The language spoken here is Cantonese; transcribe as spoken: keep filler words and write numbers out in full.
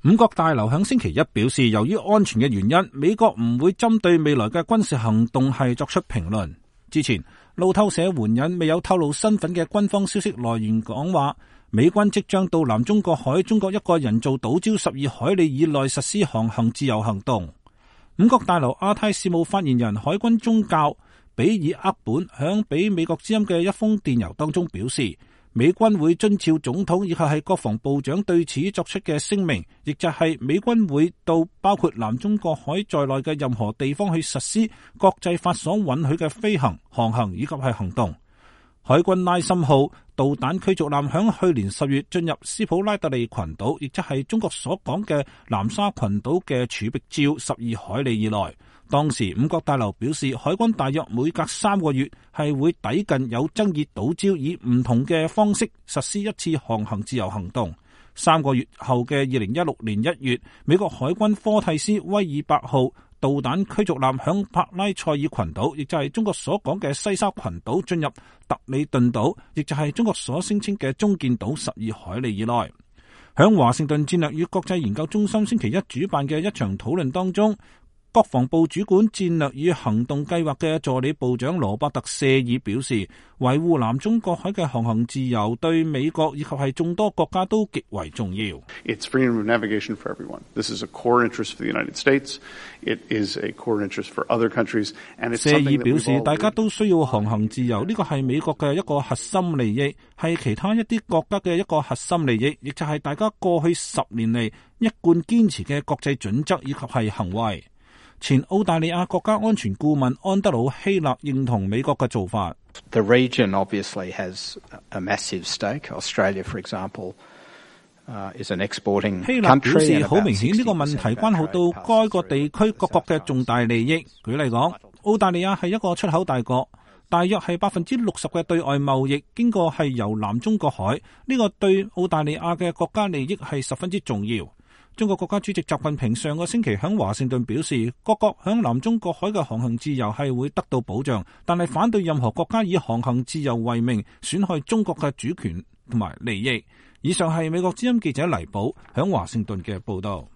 五角大樓響星期一表示，由於安全嘅原因，美國唔會針對未來嘅軍事行動係作出評論。之前，路透社援引未有透露身份嘅軍方消息來源講話，美軍即將到南中國海中國一個人造島礁十二海里以內實施航行自由行動。五角大樓亞太事務發言人海軍中校比爾厄本響俾美國之音嘅一封電郵當中表示，美軍會遵照總統以及係國防部長對此作出嘅聲明，亦就係美軍會到包括南中國海在內嘅任何地方去實施國際法所允許嘅飛行、航行以及係行動。海軍拉森號導彈驅逐艦響去年十月進入斯普拉特利群島，亦即係中國所講嘅南沙群島嘅儲備礁十二海里以內。當時五角大樓表示，海軍大約每隔三個月係會抵近有爭議島礁，以唔同嘅方式實施一次航行自由行動。三個月後嘅二零一六年一月，美國海軍科蒂斯威爾伯號導彈驅逐艦響帕拉塞爾群島，亦就係中國所講嘅西沙群島進入特里頓島，亦就係中國所聲稱嘅中建島十二海里以內。響華盛頓戰略與國際研究中心星期一主辦嘅一場討論當中，國防部主管戰略與行動計劃嘅助理部長羅伯特謝爾表示，維護南中國海嘅航行自由對美國以及係眾多國家都極為重要。 It's freedom of navigation for everyone. This is a core interest for the United States. It is a core interest for other countries. And it's 謝爾表示，大家都需要航行自由，呢個係美國嘅一個核心利益，係其他一啲國家嘅一個核心利益，亦就係大家過去十年嚟一貫堅持嘅國際準則以及係行為。前澳大利亞國家安全顧問安德魯希勒認同美國嘅做法。 The region obviously has a massive stake. Australia, for example, uh, is an exporting country. 希勒表示，好明顯呢個問題關係到該個地區各國嘅重大利益。舉例講，澳大利亞係一個出口大國，大約係百分之六十嘅對外貿易經過係由南中國海，呢個對澳大利亞嘅國家利益係十分之重要。中國國家主席習近平上個星期喺華盛頓表示，各國喺南中國海嘅航行自由係會得到保障，但係反對任何國家以航行自由為名損害中國嘅主權同埋利益。以上係美國之音記者黎寶喺華盛頓嘅報道。